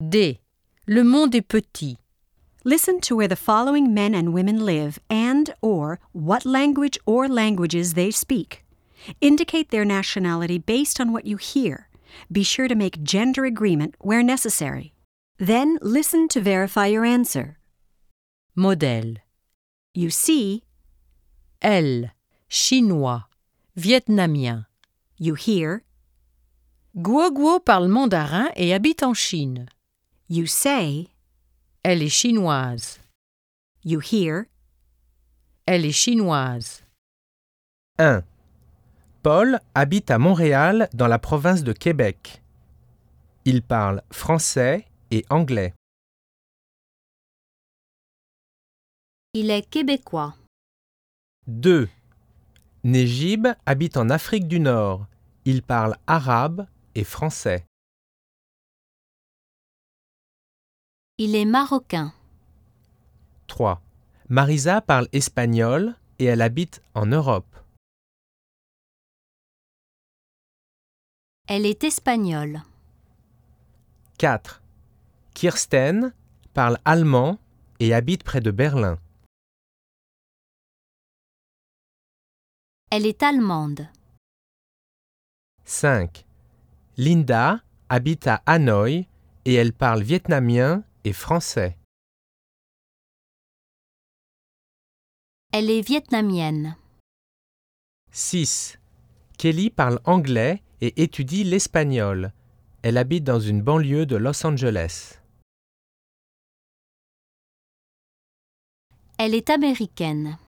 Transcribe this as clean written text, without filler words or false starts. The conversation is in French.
D. Le monde est petit. Listen to where the following men and women live and or what language or languages they speak. Indicate their nationality based on what you hear. Be sure to make gender agreement where necessary. Then listen to verify your answer. Modèle. You see, Elle. Chinois. Vietnamien. you hear, Guo Guo parle mandarin et habite en Chine. you say, Elle est chinoise. you hear, Elle est chinoise. 1. Paul habite à Montréal dans la province de Québec. Il parle français et anglais. Il est québécois. 2. Négib habite en Afrique du Nord. Il parle arabe et français. Il est marocain. 3. Marisa parle espagnol et elle habite en Europe. Elle est espagnole. 4. Kirsten parle allemand et habite près de Berlin. Elle est allemande. 5. Linda habite à Hanoï et elle parle vietnamien et français. Elle est vietnamienne. 6. Kelly parle anglais et étudie l'espagnol. Elle habite dans une banlieue de Los Angeles. Elle est américaine.